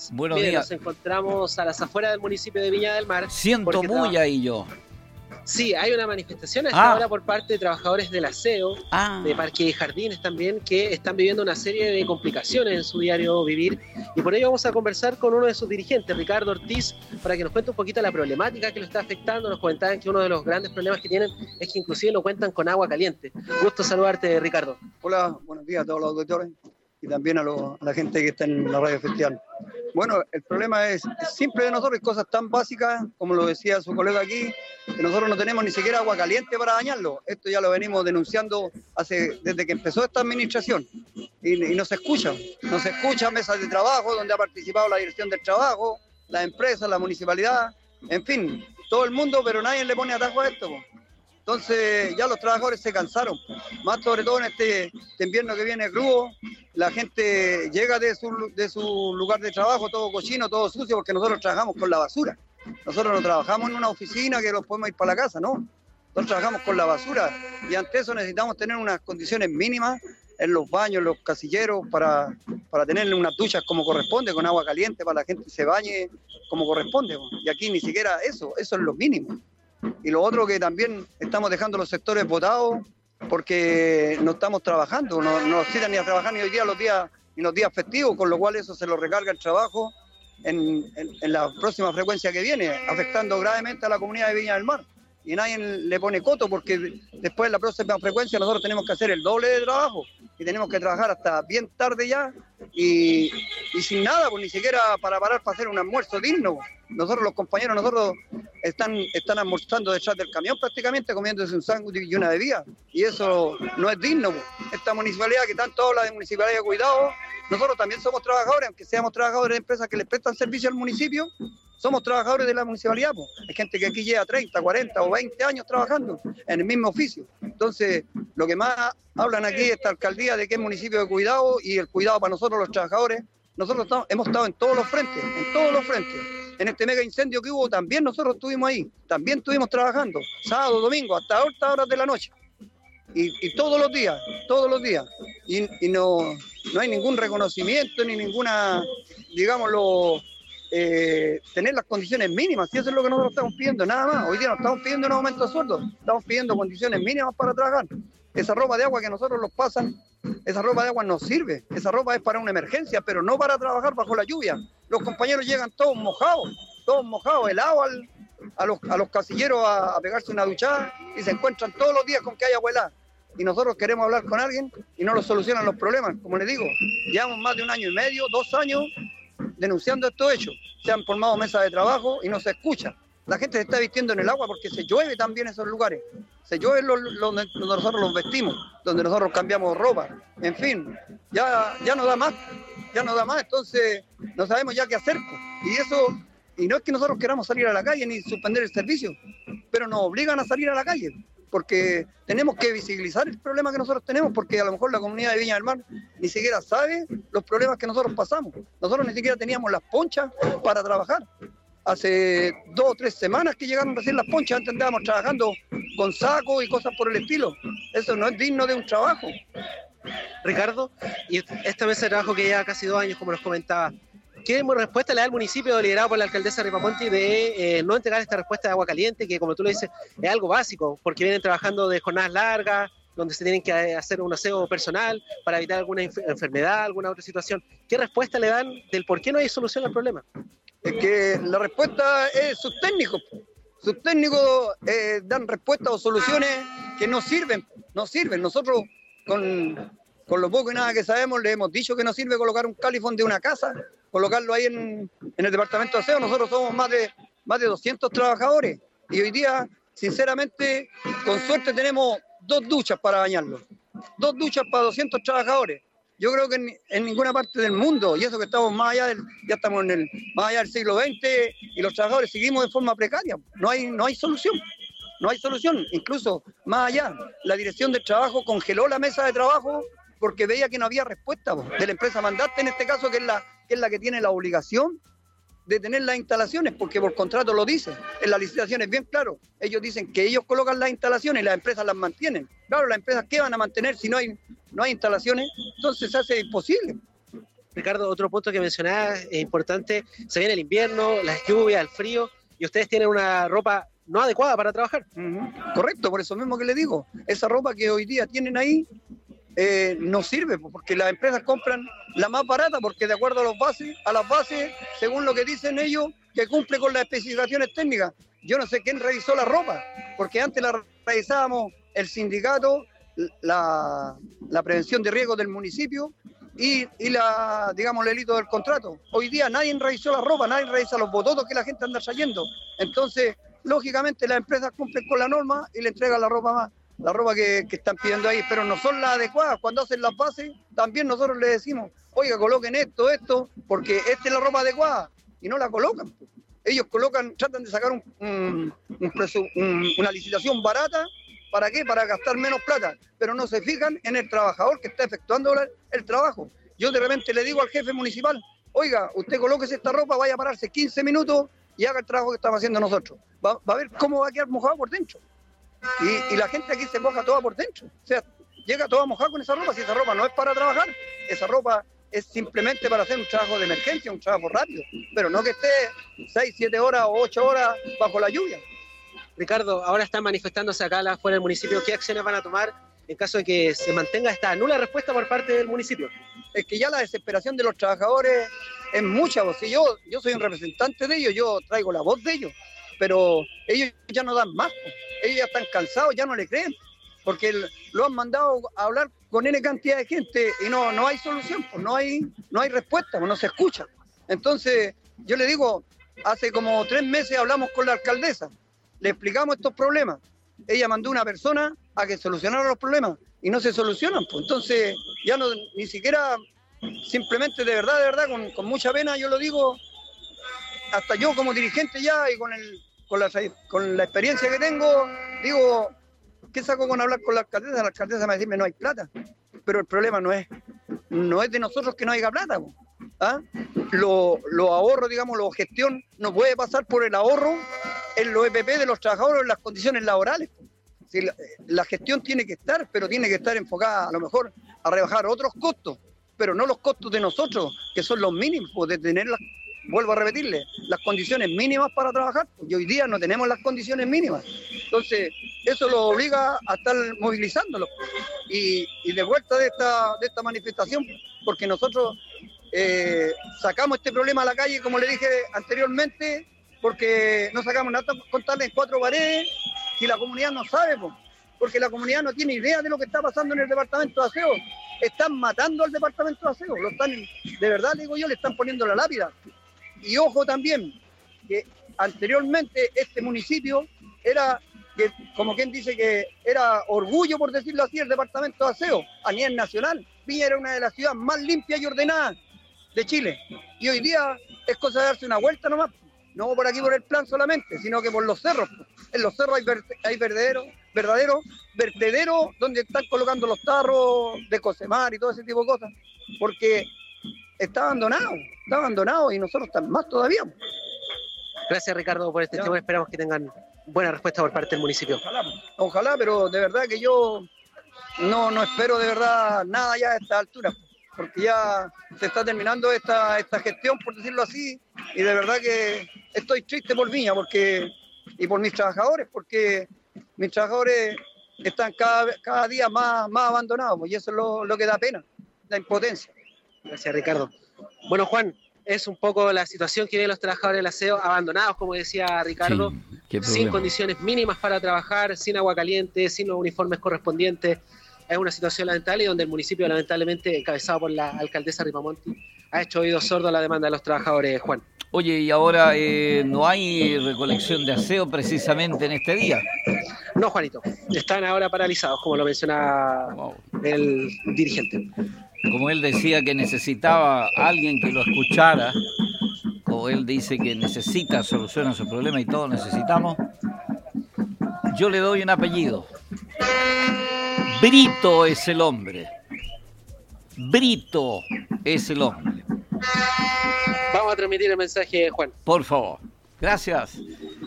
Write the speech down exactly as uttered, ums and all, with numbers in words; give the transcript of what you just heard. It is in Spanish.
días. Buenos Mire, días. Nos encontramos a las afueras del municipio de Viña del Mar. Siento muy tra- ahí yo. Sí, hay una manifestación a esta Ah. hora por parte de trabajadores del aseo, Ah, de Parques y Jardines también, que están viviendo una serie de complicaciones en su diario vivir. Y por ello vamos a conversar con uno de sus dirigentes, Ricardo Ortiz, para que nos cuente un poquito la problemática que lo está afectando. Nos comentaban que uno de los grandes problemas que tienen es que inclusive no cuentan con agua caliente. Gusto saludarte, Ricardo. Hola, buenos días a todos los auditores y también a, lo- a la gente que está en la radio festival. Bueno, el problema es, es simple de nosotros, cosas tan básicas, como lo decía su colega aquí, que nosotros no tenemos ni siquiera agua caliente para bañarlo. Esto ya lo venimos denunciando hace, desde que empezó esta administración y, y no se escucha. No se escucha mesas de trabajo donde ha participado la dirección del trabajo, las empresas, la municipalidad, en fin, todo el mundo, pero nadie le pone atajo a esto, po. Entonces ya los trabajadores se cansaron, más sobre todo en este, este invierno que viene crudo, la gente llega de su, de su lugar de trabajo todo cochino, todo sucio, porque nosotros trabajamos con la basura. Nosotros no trabajamos en una oficina que los podemos ir para la casa, no. Nosotros trabajamos con la basura y ante eso necesitamos tener unas condiciones mínimas en los baños, en los casilleros, para, para tener unas duchas como corresponde, con agua caliente, para que la gente se bañe como corresponde. Y aquí ni siquiera eso, eso es lo mínimo. Y lo otro que también estamos dejando los sectores botados porque no estamos trabajando, no, no nos citan ni a trabajar ni hoy día los días ni los días festivos, con lo cual eso se lo recarga el trabajo en, en, en la próxima frecuencia que viene, afectando gravemente a la comunidad de Viña del Mar. Y nadie le pone coto porque después de la próxima frecuencia nosotros tenemos que hacer el doble de trabajo y tenemos que trabajar hasta bien tarde ya y, y sin nada, pues ni siquiera para parar para hacer un almuerzo digno. Nosotros los compañeros, nosotros están, están almorzando detrás del camión prácticamente, comiéndose un sándwich y una bebida y eso no es digno, pues. Esta municipalidad que tanto habla de municipalidad de cuidado, nosotros también somos trabajadores, aunque seamos trabajadores de empresas que les prestan servicio al municipio, somos trabajadores de la municipalidad, pues. Hay gente que aquí lleva treinta, cuarenta o veinte años trabajando en el mismo oficio. Entonces, lo que más hablan aquí esta alcaldía de que es municipio de cuidado y el cuidado para nosotros los trabajadores, nosotros estamos, hemos estado en todos los frentes, en todos los frentes. En este mega incendio que hubo también nosotros estuvimos ahí, también estuvimos trabajando, sábado, domingo, hasta altas horas de la noche. Y, y todos los días, todos los días. Y, y no, no hay ningún reconocimiento ni ninguna, digámoslo, eh, tener las condiciones mínimas. Y eso es lo que nosotros estamos pidiendo, nada más. Hoy día no estamos pidiendo un aumento de sueldo, estamos pidiendo condiciones mínimas para trabajar. Esa ropa de agua que nosotros los pasan, esa ropa de agua nos sirve. Esa ropa es para una emergencia, pero no para trabajar bajo la lluvia. Los compañeros llegan todos mojados, todos mojados, helados al, a, los, a los casilleros a, a pegarse una duchada y se encuentran todos los días con que hay agua helada. Y nosotros queremos hablar con alguien y no nos solucionan los problemas. Como les digo, llevamos más de un año y medio, dos años denunciando estos hechos. Se han formado mesas de trabajo y no se escucha. La gente se está vistiendo en el agua porque se llueve también en esos lugares. Se llueve donde nosotros los vestimos, donde nosotros cambiamos ropa. En fin, ya, ya no da más, ya no da más. Entonces no sabemos ya qué hacer. Y eso, y no es que nosotros queramos salir a la calle ni suspender el servicio, pero nos obligan a salir a la calle. Porque tenemos que visibilizar el problema que nosotros tenemos, porque a lo mejor la comunidad de Viña del Mar ni siquiera sabe los problemas que nosotros pasamos. Nosotros ni siquiera teníamos las ponchas para trabajar. Hace dos o tres semanas que llegaron recién las ponchas, antes andábamos trabajando con sacos y cosas por el estilo. Eso no es digno de un trabajo. Ricardo, y esta mesa de trabajo que lleva casi dos años, como nos comentaba, ¿qué respuesta le da el municipio liderado por la alcaldesa Ripamonti de eh, no entregar esta respuesta de agua caliente, que como tú lo dices, es algo básico, porque vienen trabajando de jornadas largas, donde se tienen que hacer un aseo personal para evitar alguna inf- enfermedad, alguna otra situación? ¿Qué respuesta le dan del por qué no hay solución al problema? Es que la respuesta es sus técnicos. Sus técnicos eh, dan respuestas o soluciones que no sirven, no sirven. Nosotros con, con lo poco y nada que sabemos le hemos dicho que no sirve colocar un califón de una casa, colocarlo ahí en, en el departamento de aseo. Nosotros somos más de, más de doscientos trabajadores y hoy día, sinceramente, con suerte tenemos dos duchas para bañarlos. Dos duchas para doscientos trabajadores. Yo creo que en, en ninguna parte del mundo, y eso que estamos más allá del, ya estamos en el, más allá del siglo veinte y los trabajadores seguimos de forma precaria. No hay, no hay solución, no hay solución. Incluso más allá, la dirección del trabajo congeló la mesa de trabajo porque veía que no había respuesta po, de la empresa mandante, en este caso, que es la que, es la que tiene la obligación de tener las instalaciones, porque por contrato lo dice. En la licitación es bien claro. Ellos dicen que ellos colocan las instalaciones y las empresas las mantienen. Claro, las empresas, ¿qué van a mantener si no hay, no hay instalaciones? Entonces se hace imposible. Ricardo, otro punto que mencionabas es importante, se viene el invierno, las lluvias, el frío, y ustedes tienen una ropa no adecuada para trabajar. Uh-huh. Correcto, por eso mismo que le digo, esa ropa que hoy día tienen ahí eh, no sirve, porque las empresas compran la más barata, porque de acuerdo a los bases, a las bases, según lo que dicen ellos, que cumple con las especificaciones técnicas. Yo no sé quién revisó la ropa, porque antes la revisábamos el sindicato, la, la prevención de riesgos del municipio y, y la, digamos, el delito del contrato. Hoy día nadie revisó la ropa, nadie revisa los bototos que la gente anda trayendo. Entonces, lógicamente las empresas cumplen con la norma y le entregan la ropa más, la ropa que, que están pidiendo ahí, pero no son las adecuadas. Cuando hacen las bases, también nosotros les decimos, oiga, coloquen esto, esto, porque esta es la ropa adecuada, y no la colocan. Ellos colocan, tratan de sacar un, un, un preso, un, una licitación barata. ¿Para qué? Para gastar menos plata, pero no se fijan en el trabajador que está efectuando el, el trabajo. Yo de repente le digo al jefe municipal, oiga, usted colóquese esta ropa, vaya a pararse quince minutos y haga el trabajo que estamos haciendo nosotros. Va, va a ver cómo va a quedar mojado por dentro. Y, y la gente aquí se moja toda por dentro. O sea, llega toda mojada con esa ropa. Si esa ropa no es para trabajar, esa ropa es simplemente para hacer un trabajo de emergencia, un trabajo rápido, pero no que esté seis, siete horas o ocho horas bajo la lluvia. Ricardo, ahora están manifestándose acá afuera del municipio. ¿Qué acciones van a tomar en caso de que se mantenga esta nula respuesta por parte del municipio? Es que ya la desesperación de los trabajadores es mucha. O sea, yo, yo soy un representante de ellos, yo traigo la voz de ellos, pero ellos ya no dan más. Ellos ya están cansados, ya no le creen, porque lo han mandado a hablar con N cantidad de gente y no, no hay solución, pues no hay, no hay respuesta, pues no se escucha. Entonces, yo le digo, hace como tres meses hablamos con la alcaldesa, le explicamos estos problemas. Ella mandó una persona a que solucionara los problemas y no se solucionan. Pues. Entonces, ya no, ni siquiera, simplemente de verdad, de verdad, con, con mucha pena, yo lo digo, hasta yo como dirigente ya y con, el, con, la, con la experiencia que tengo, digo, ¿qué saco con hablar con la alcaldesa? La alcaldesa me va a decirme no hay plata. Pero el problema no es, no es de nosotros que no haya plata. ¿Ah? Los lo ahorros, digamos, la gestión no puede pasar por el ahorro en los E P P de los trabajadores en las condiciones laborales. Si la, la gestión tiene que estar, pero tiene que estar enfocada a lo mejor a rebajar otros costos, pero no los costos de nosotros, que son los mínimos, de tener, las, vuelvo a repetirle, las condiciones mínimas para trabajar, y hoy día no tenemos las condiciones mínimas. Entonces, eso lo obliga a estar movilizándolo. Y, y de vuelta de esta, de esta manifestación, porque nosotros eh, sacamos este problema a la calle, como le dije anteriormente, porque no sacamos nada contarle en cuatro paredes y la comunidad no sabe, po, porque la comunidad no tiene idea de lo que está pasando en el departamento de aseo. Están matando al departamento de aseo, lo están, de verdad digo yo, le están poniendo la lápida. Y ojo también, que anteriormente este municipio era, que, como quien dice que era orgullo, por decirlo así, el departamento de aseo a nivel nacional. Viña era una de las ciudades más limpias y ordenadas de Chile. Y hoy día es cosa de darse una vuelta nomás. No por aquí por el plan solamente, sino que por los cerros. En los cerros hay, ver, hay verdaderos verdadero, vertederos donde están colocando los tarros de Cosemar y todo ese tipo de cosas. Porque está abandonado, está abandonado y nosotros estamos más todavía. Gracias, Ricardo, por este tema. Esperamos que tengan buena respuesta por parte del municipio. Ojalá, ojalá, pero de verdad que yo no, no espero de verdad nada ya a esta altura, porque ya se está terminando esta, esta gestión, por decirlo así, y de verdad que estoy triste por Viña porque, y por mis trabajadores, porque mis trabajadores están cada, cada día más, más abandonados, y eso es lo, lo que da pena, la impotencia. Gracias, Ricardo. Bueno, Juan, es un poco la situación que viven los trabajadores del aseo, abandonados, como decía Ricardo, sí, sin condiciones mínimas para trabajar, sin agua caliente, sin los uniformes correspondientes. Es una situación lamentable y donde el municipio, lamentablemente, encabezado por la alcaldesa Ripamonti, ha hecho oídos sordos a la demanda de los trabajadores, Juan. Oye, y ahora eh, no hay recolección de aseo precisamente en este día. No, Juanito, están ahora paralizados, como lo mencionaba wow. el dirigente. Como él decía que necesitaba a alguien que lo escuchara, como él dice que necesita solucionar su problema y todos necesitamos, yo le doy un apellido. Brito es el hombre. Brito es el hombre. Vamos a transmitir el mensaje, Juan. Por favor. Gracias.